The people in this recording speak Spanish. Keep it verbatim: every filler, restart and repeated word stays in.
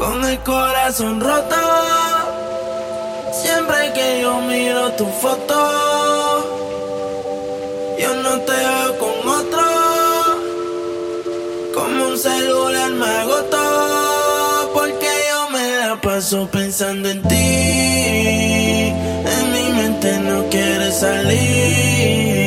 Con el corazón roto, siempre que yo miro tu foto, yo no te veo con otro. Como un celular me agotó, porque yo me la paso pensando en ti. En mi mente no quiere salir.